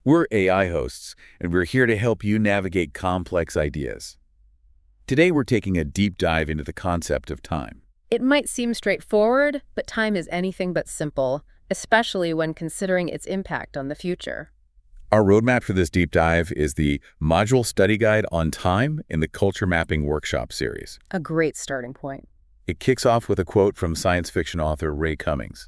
We're AI hosts, and we're here to help you navigate complex ideas. Today, we're taking a deep dive into the concept of time. It might seem straightforward, but time is anything but simple, especially when considering its impact on the future. Our roadmap for this deep dive is the Module Study Guide on Time in the Culture Mapping Workshop series. A great starting point. It kicks off with a quote from science fiction author Ray Cummings.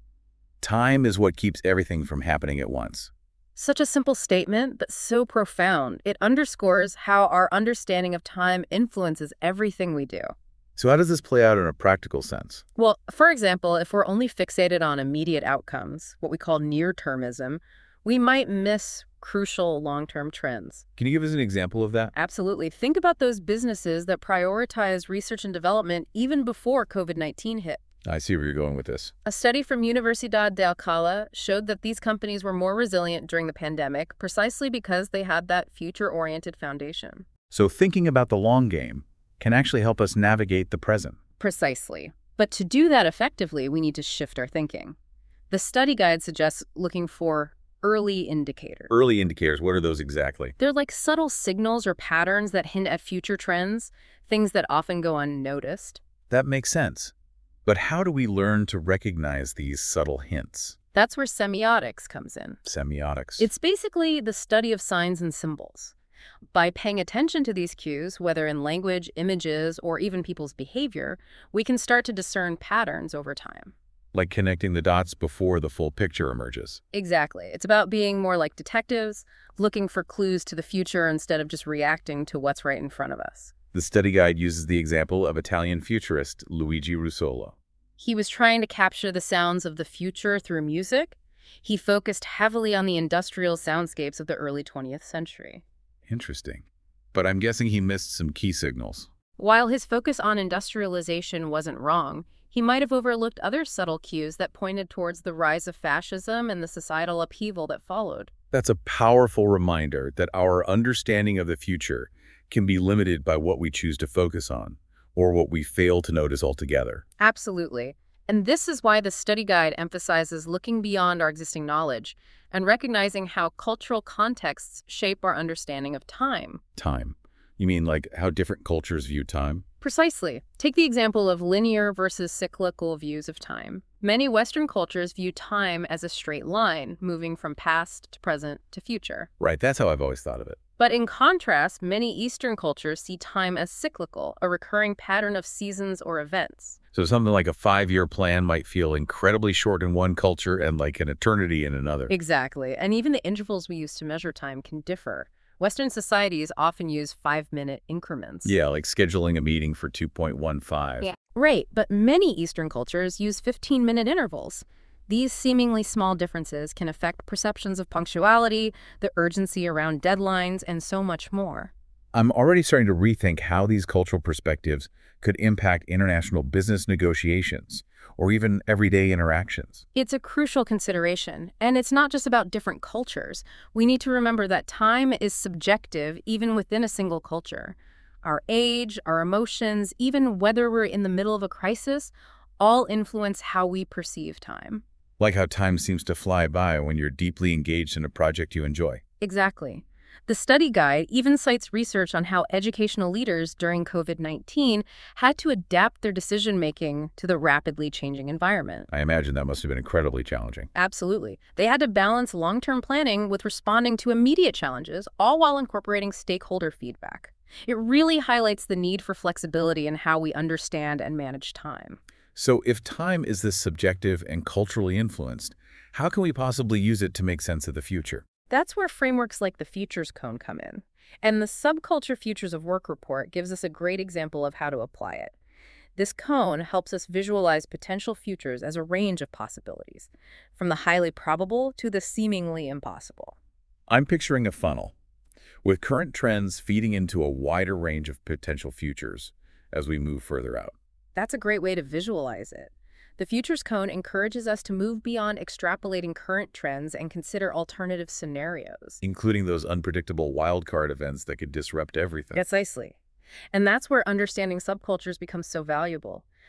Time is what keeps everything from happening at once. Such a simple statement, but so profound. It underscores how our understanding of time influences everything we do. So how does this play out in a practical sense? Well, for example, if we're only fixated on immediate outcomes, what we call near-termism, we might miss crucial long-term trends. Can you give us an example of that? Absolutely. Think about those businesses that prioritize research and development even before COVID-19 hit. I see where you're going with this. A study from Universidad de Alcalá showed that these companies were more resilient during the pandemic precisely because they had that future-oriented foundation. So thinking about the long game can actually help us navigate the present. Precisely. But to do that effectively, we need to shift our thinking. The study guide suggests looking for early indicators. Early indicators, what are those exactly? They're like subtle signals or patterns that hint at future trends, things that often go unnoticed. That makes sense. But how do we learn to recognize these subtle hints? That's where semiotics comes in. Semiotics. It's basically the study of signs and symbols. By paying attention to these cues, whether in language, images, or even people's behavior, we can start to discern patterns over time. Like connecting the dots before the full picture emerges. Exactly. It's about being more like detectives, looking for clues to the future instead of just reacting to what's right in front of us. The study guide uses the example of Italian futurist Luigi Russolo. He was trying to capture the sounds of the future through music. He focused heavily on the industrial soundscapes of the early 20th century. Interesting. But I'm guessing he missed some key signals. While his focus on industrialization wasn't wrong, he might have overlooked other subtle cues that pointed towards the rise of fascism and the societal upheaval that followed. That's a powerful reminder that our understanding of the future can be limited by what we choose to focus on, or what we fail to notice altogether. Absolutely. And this is why the study guide emphasizes looking beyond our existing knowledge and recognizing how cultural contexts shape our understanding of time. Time. You mean like how different cultures view time? Precisely. Take the example of linear versus cyclical views of time. Many Western cultures view time as a straight line, moving from past to present to future. Right, that's how I've always thought of it. But in contrast, many Eastern cultures see time as cyclical, a recurring pattern of seasons or events. So something like a 5-year plan might feel incredibly short in one culture and like an eternity in another. Exactly. And even the intervals we use to measure time can differ. Western societies often use 5-minute increments. Yeah, like scheduling a meeting for 2.15. Yeah. Right, but many Eastern cultures use 15-minute intervals. These seemingly small differences can affect perceptions of punctuality, the urgency around deadlines, and so much more. I'm already starting to rethink how these cultural perspectives could impact international business negotiations or even everyday interactions. It's a crucial consideration, and it's not just about different cultures. We need to remember that time is subjective even within a single culture. Our age, our emotions, even whether we're in the middle of a crisis, all influence how we perceive time. Like how time seems to fly by when you're deeply engaged in a project you enjoy. Exactly. The study guide even cites research on how educational leaders during COVID-19 had to adapt their decision-making to the rapidly changing environment. I imagine that must have been incredibly challenging. Absolutely. They had to balance long-term planning with responding to immediate challenges, all while incorporating stakeholder feedback. It really highlights the need for flexibility in how we understand and manage time. So if time is this subjective and culturally influenced, how can we possibly use it to make sense of the future? That's where frameworks like the Futures Cone come in. And the Subculture Futures of Work report gives us a great example of how to apply it. This cone helps us visualize potential futures as a range of possibilities, from the highly probable to the seemingly impossible. I'm picturing a funnel, with current trends feeding into a wider range of potential futures as we move further out. That's a great way to visualize it. The Futures Cone encourages us to move beyond extrapolating current trends and consider alternative scenarios. Including those unpredictable wildcard events that could disrupt everything. Precisely. And that's where understanding subcultures becomes so valuable.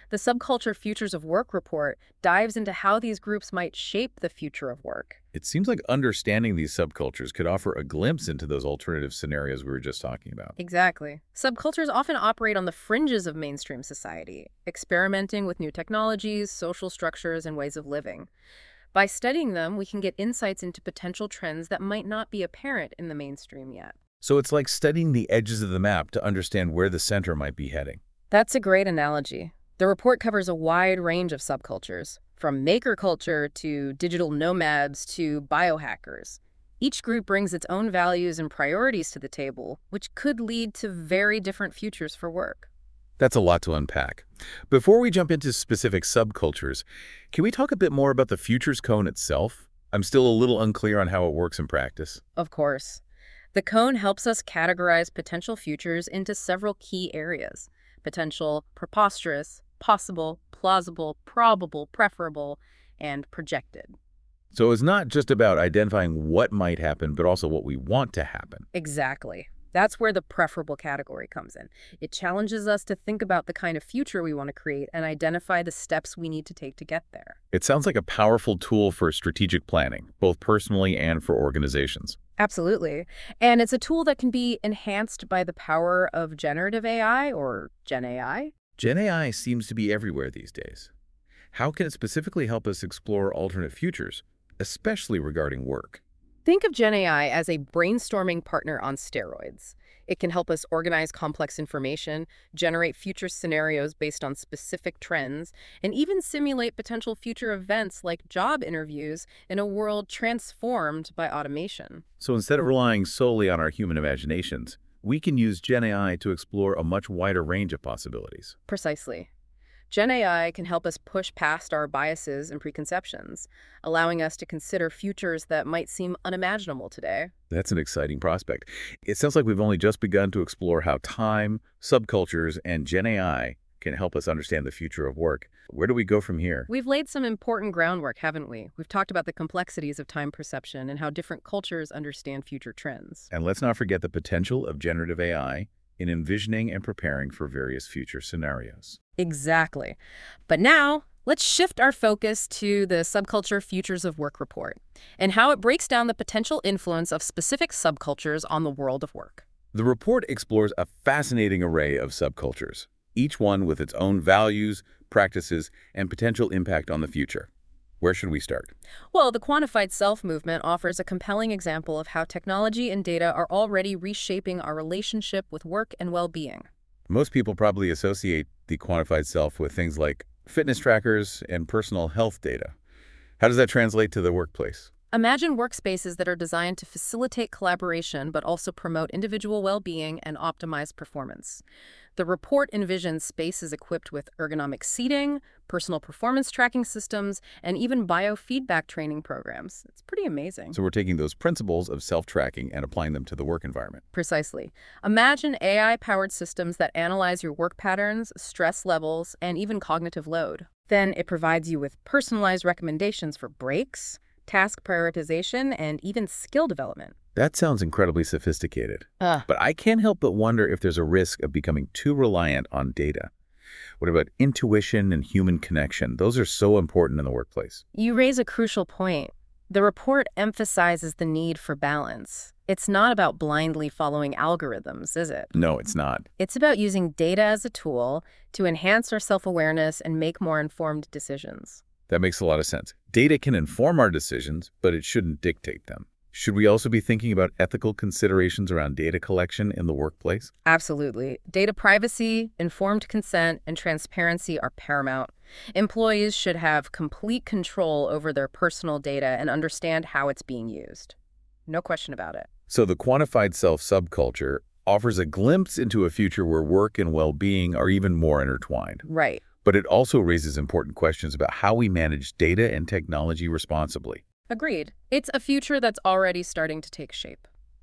The Subculture Futures of Work report dives into how these groups might shape the future of work. It seems like understanding these subcultures could offer a glimpse into those alternative scenarios we were just talking about. Exactly. Subcultures often operate on the fringes of mainstream society, experimenting with new technologies, social structures, and ways of living. By studying them, we can get insights into potential trends that might not be apparent in the mainstream yet. So it's like studying the edges of the map to understand where the center might be heading. That's a great analogy. The report covers a wide range of subcultures, from maker culture to digital nomads to biohackers. Each group brings its own values and priorities to the table, which could lead to very different futures for work. That's a lot to unpack. Before we jump into specific subcultures, can we talk a bit more about the Futures Cone itself? I'm still a little unclear on how it works in practice. Of course. The cone helps us categorize potential futures into several key areas: potential, preposterous, possible, plausible, probable, preferable, and projected. So it's not just about identifying what might happen, but also what we want to happen. Exactly. That's where the preferable category comes in. It challenges us to think about the kind of future we want to create and identify the steps we need to take to get there. It sounds like a powerful tool for strategic planning, both personally and for organizations. Absolutely. And it's a tool that can be enhanced by the power of generative AI or Gen AI. Gen AI seems to be everywhere these days. How can it specifically help us explore alternate futures, especially regarding work? Think of Gen AI as a brainstorming partner on steroids. It can help us organize complex information, generate future scenarios based on specific trends, and even simulate potential future events like job interviews in a world transformed by automation. So instead of relying solely on our human imaginations, we can use Gen AI to explore a much wider range of possibilities. Precisely. Gen AI can help us push past our biases and preconceptions, allowing us to consider futures that might seem unimaginable today. That's an exciting prospect. It sounds like we've only just begun to explore how time, subcultures, and Gen AI can help us understand the future of work. Where do we go from here? We've laid some important groundwork, haven't we? We've talked about the complexities of time perception and how different cultures understand future trends. And let's not forget the potential of generative AI in envisioning and preparing for various future scenarios. Exactly. But now, let's shift our focus to the Subculture Futures of Work report and how it breaks down the potential influence of specific subcultures on the world of work. The report explores a fascinating array of subcultures, each one with its own values, practices, and potential impact on the future. Where should we start? Well, the quantified self movement offers a compelling example of how technology and data are already reshaping our relationship with work and well-being. Most people probably associate the quantified self with things like fitness trackers and personal health data. How does that translate to the workplace? Imagine workspaces that are designed to facilitate collaboration but also promote individual well-being and optimize performance. The report envisions spaces equipped with ergonomic seating, personal performance tracking systems, and even biofeedback training programs. It's pretty amazing. So we're taking those principles of self-tracking and applying them to the work environment. Precisely. Imagine AI-powered systems that analyze your work patterns, stress levels, and even cognitive load. Then it provides you with personalized recommendations for breaks, task prioritization, and even skill development. That sounds incredibly sophisticated. But I can't help but wonder if there's a risk of becoming too reliant on data. What about intuition and human connection? Those are so important in the workplace. You raise a crucial point. The report emphasizes the need for balance. It's not about blindly following algorithms, is it? No, it's not. It's about using data as a tool to enhance our self-awareness and make more informed decisions. That makes a lot of sense. Data can inform our decisions, but it shouldn't dictate them. Should we also be thinking about ethical considerations around data collection in the workplace? Absolutely. Data privacy, informed consent, and transparency are paramount. Employees should have complete control over their personal data and understand how it's being used. No question about it. So the quantified self subculture offers a glimpse into a future where work and well-being are even more intertwined. Right. But it also raises important questions about how we manage data and technology responsibly. Agreed. It's a future that's already starting to take shape.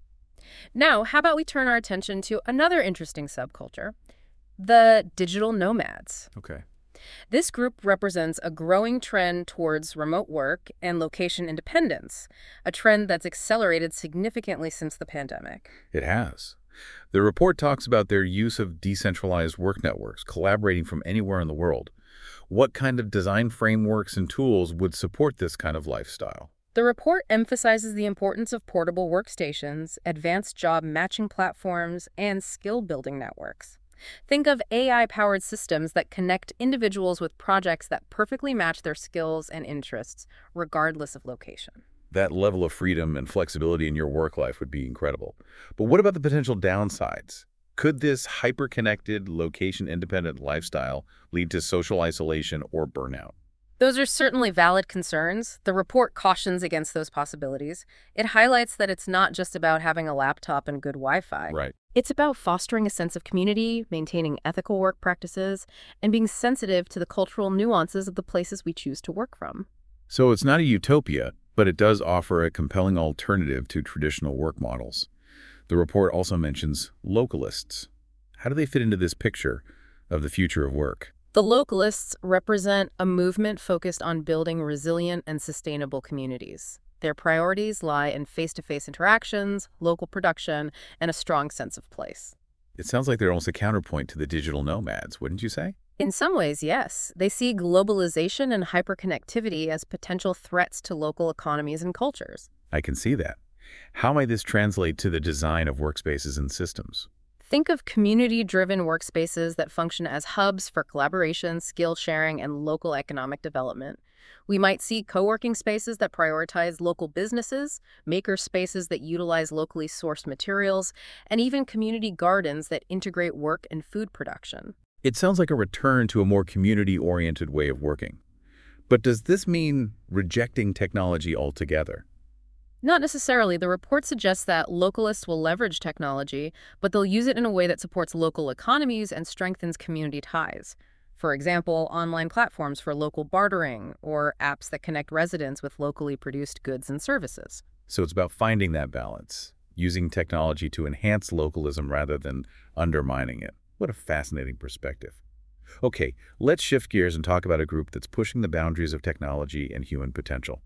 Now, how about we turn our attention to another interesting subculture, the digital nomads. Okay. This group represents a growing trend towards remote work and location independence, a trend that's accelerated significantly since the pandemic. It has. The report talks about their use of decentralized work networks, collaborating from anywhere in the world. What kind of design frameworks and tools would support this kind of lifestyle? The report emphasizes the importance of portable workstations, advanced job matching platforms, and skill-building networks. Think of AI-powered systems that connect individuals with projects that perfectly match their skills and interests, regardless of location. That level of freedom and flexibility in your work life would be incredible. But what about the potential downsides? Could this hyper-connected, location-independent lifestyle lead to social isolation or burnout? Those are certainly valid concerns. The report cautions against those possibilities. It highlights that it's not just about having a laptop and good Wi-Fi. Right. It's about fostering a sense of community, maintaining ethical work practices, and being sensitive to the cultural nuances of the places we choose to work from. So it's not a utopia, but it does offer a compelling alternative to traditional work models. The report also mentions localists. How do they fit into this picture of the future of work? The localists represent a movement focused on building resilient and sustainable communities. Their priorities lie in face-to-face interactions, local production, and a strong sense of place. It sounds like they're almost a counterpoint to the digital nomads, wouldn't you say? In some ways, yes. They see globalization and hyperconnectivity as potential threats to local economies and cultures. I can see that. How might this translate to the design of workspaces and systems? Think of community-driven workspaces that function as hubs for collaboration, skill sharing, and local economic development. We might see co-working spaces that prioritize local businesses, maker spaces that utilize locally sourced materials, and even community gardens that integrate work and food production. It sounds like a return to a more community-oriented way of working. But does this mean rejecting technology altogether? Not necessarily. The report suggests that localists will leverage technology, but they'll use it in a way that supports local economies and strengthens community ties. For example, online platforms for local bartering or apps that connect residents with locally produced goods and services. So it's about finding that balance, using technology to enhance localism rather than undermining it. What a fascinating perspective. Okay, let's shift gears and talk about a group that's pushing the boundaries of technology and human potential.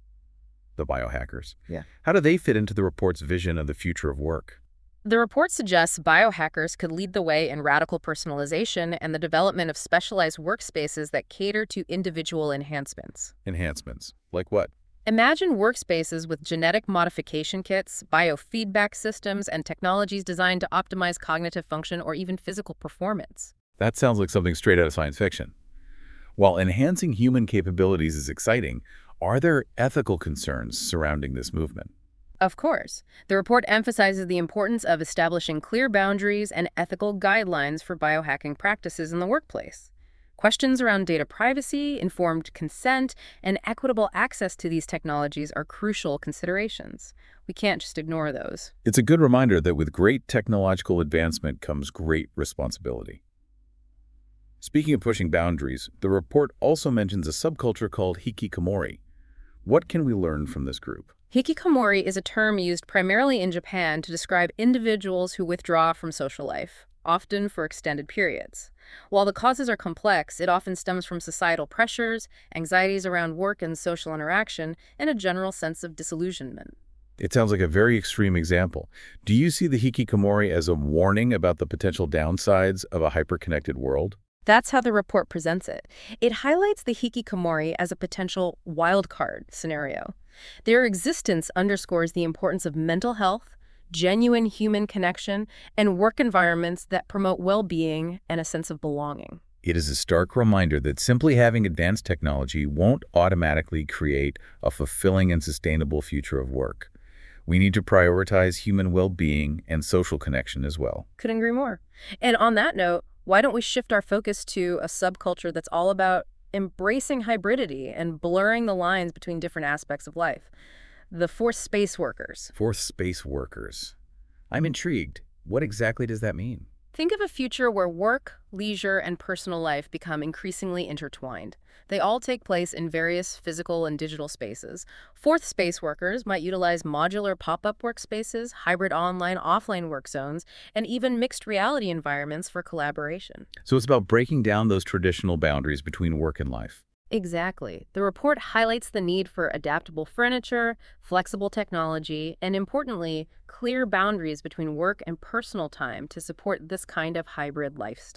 The biohackers. Yeah. How do they fit into the report's vision of the future of work? The report suggests biohackers could lead the way in radical personalization and the development of specialized workspaces that cater to individual enhancements. Enhancements. Like what? Imagine workspaces with genetic modification kits, biofeedback systems, and technologies designed to optimize cognitive function or even physical performance. That sounds like something straight out of science fiction. While enhancing human capabilities is exciting, are there ethical concerns surrounding this movement? Of course. The report emphasizes the importance of establishing clear boundaries and ethical guidelines for biohacking practices in the workplace. Questions around data privacy, informed consent, and equitable access to these technologies are crucial considerations. We can't just ignore those. It's a good reminder that with great technological advancement comes great responsibility. Speaking of pushing boundaries, the report also mentions a subculture called hikikomori. What can we learn from this group? Hikikomori is a term used primarily in Japan to describe individuals who withdraw from social life, often for extended periods. While the causes are complex, it often stems from societal pressures, anxieties around work and social interaction, and a general sense of disillusionment. It sounds like a very extreme example. Do you see the hikikomori as a warning about the potential downsides of a hyper-connected world? That's how the report presents it. It highlights the hikikomori as a potential wildcard scenario. Their existence underscores the importance of mental health, genuine human connection, and work environments that promote well-being and a sense of belonging. It is a stark reminder that simply having advanced technology won't automatically create a fulfilling and sustainable future of work. We need to prioritize human well-being and social connection as well. Couldn't agree more. And on that note, why don't we shift our focus to a subculture that's all about embracing hybridity and blurring the lines between different aspects of life? The fourth space workers. Fourth space workers. I'm intrigued. What exactly does that mean? Think of a future where work, leisure, and personal life become increasingly intertwined. They all take place in various physical and digital spaces. Fourth space workers might utilize modular pop-up workspaces, hybrid online-offline work zones, and even mixed reality environments for collaboration. So it's about breaking down those traditional boundaries between work and life. Exactly. The report highlights the need for adaptable furniture, flexible technology, and importantly, clear boundaries between work and personal time to support this kind of hybrid lifestyle.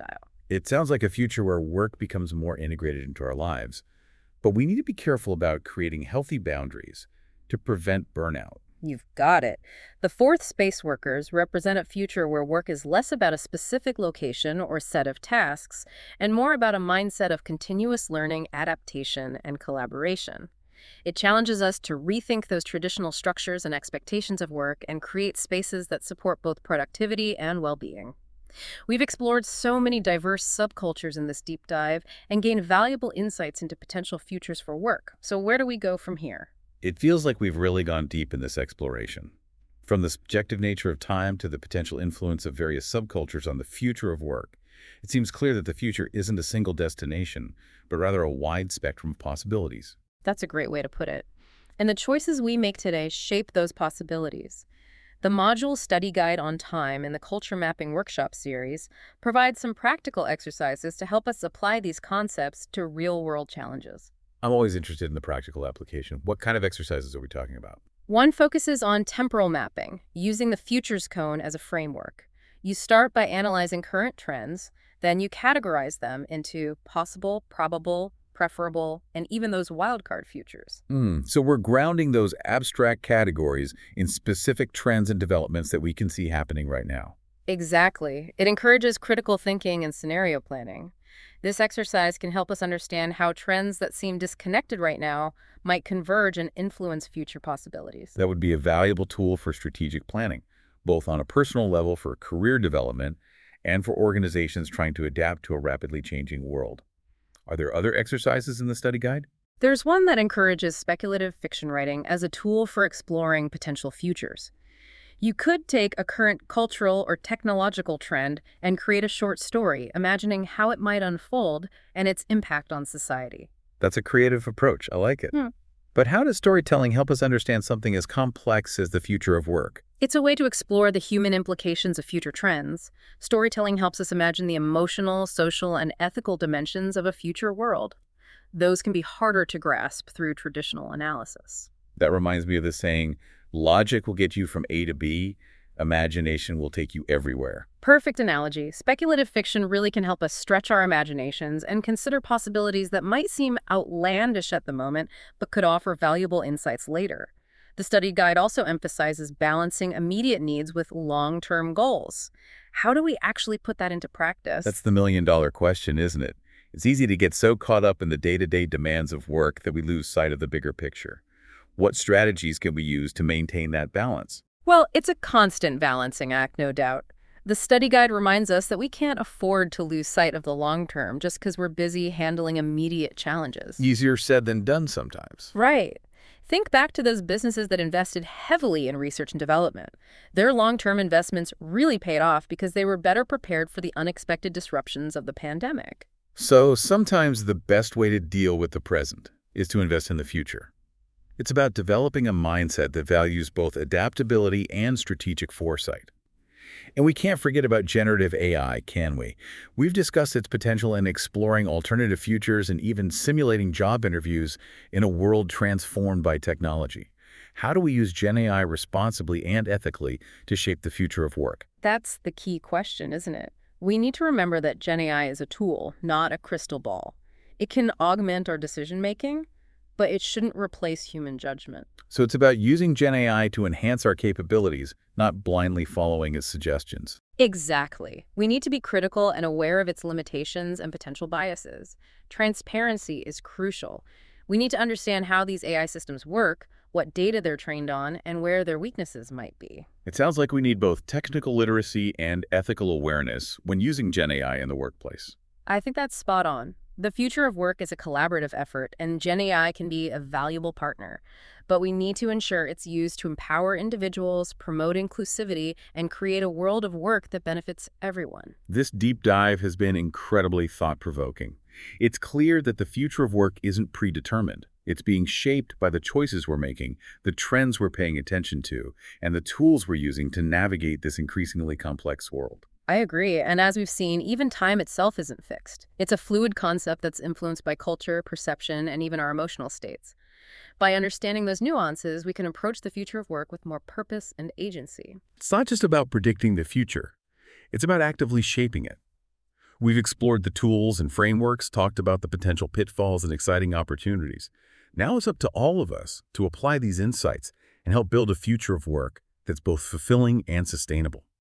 It sounds like a future where work becomes more integrated into our lives, but we need to be careful about creating healthy boundaries to prevent burnout. You've got it. The fourth space workers represent a future where work is less about a specific location or set of tasks and more about a mindset of continuous learning, adaptation, and collaboration. It challenges us to rethink those traditional structures and expectations of work and create spaces that support both productivity and well-being. We've explored so many diverse subcultures in this deep dive and gained valuable insights into potential futures for work. So where do we go from here? It feels like we've really gone deep in this exploration. From the subjective nature of time to the potential influence of various subcultures on the future of work, it seems clear that the future isn't a single destination, but rather a wide spectrum of possibilities. That's a great way to put it. And the choices we make today shape those possibilities. The module study guide on time in the Culture Mapping Workshop series provides some practical exercises to help us apply these concepts to real-world challenges. I'm always interested in the practical application. What kind of exercises are we talking about? One focuses on temporal mapping, using the futures cone as a framework. You start by analyzing current trends, then you categorize them into possible, probable, preferable, and even those wildcard futures. So we're grounding those abstract categories in specific trends and developments that we can see happening right now. Exactly. It encourages critical thinking and scenario planning. This exercise can help us understand how trends that seem disconnected right now might converge and influence future possibilities. That would be a valuable tool for strategic planning, both on a personal level for career development and for organizations trying to adapt to a rapidly changing world. Are there other exercises in the study guide? There's one that encourages speculative fiction writing as a tool for exploring potential futures. You could take a current cultural or technological trend and create a short story, imagining how it might unfold and its impact on society. That's a creative approach. I like it. But how does storytelling help us understand something as complex as the future of work? It's a way to explore the human implications of future trends. Storytelling helps us imagine the emotional, social, and ethical dimensions of a future world. Those can be harder to grasp through traditional analysis. That reminds me of the saying, logic will get you from A to B, imagination will take you everywhere. Perfect analogy. Speculative fiction really can help us stretch our imaginations and consider possibilities that might seem outlandish at the moment, but could offer valuable insights later. The study guide also emphasizes balancing immediate needs with long-term goals. How do we actually put that into practice? That's the million-dollar question, isn't it? It's easy to get so caught up in the day-to-day demands of work that we lose sight of the bigger picture. What strategies can we use to maintain that balance? Well, it's a constant balancing act, no doubt. The study guide reminds us that we can't afford to lose sight of the long term just because we're busy handling immediate challenges. Easier said than done sometimes. Right. Think back to those businesses that invested heavily in research and development. Their long-term investments really paid off because they were better prepared for the unexpected disruptions of the pandemic. So sometimes the best way to deal with the present is to invest in the future. It's about developing a mindset that values both adaptability and strategic foresight. And we can't forget about generative AI, can we? We've discussed its potential in exploring alternative futures and even simulating job interviews in a world transformed by technology. How do we use Gen AI responsibly and ethically to shape the future of work? That's the key question, isn't it? We need to remember that Gen AI is a tool, not a crystal ball. It can augment our decision-making, but it shouldn't replace human judgment. So it's about using Gen AI to enhance our capabilities, not blindly following its suggestions. Exactly. We need to be critical and aware of its limitations and potential biases. Transparency is crucial. We need to understand how these AI systems work, what data they're trained on, and where their weaknesses might be. It sounds like we need both technical literacy and ethical awareness when using Gen AI in the workplace. I think that's spot on. The future of work is a collaborative effort, and Gen AI can be a valuable partner. But we need to ensure it's used to empower individuals, promote inclusivity, and create a world of work that benefits everyone. This deep dive has been incredibly thought-provoking. It's clear that the future of work isn't predetermined. It's being shaped by the choices we're making, the trends we're paying attention to, and the tools we're using to navigate this increasingly complex world. I agree, and as we've seen, even time itself isn't fixed. It's a fluid concept that's influenced by culture, perception, and even our emotional states. By understanding those nuances, we can approach the future of work with more purpose and agency. It's not just about predicting the future. It's about actively shaping it. We've explored the tools and frameworks, talked about the potential pitfalls and exciting opportunities. Now it's up to all of us to apply these insights and help build a future of work that's both fulfilling and sustainable.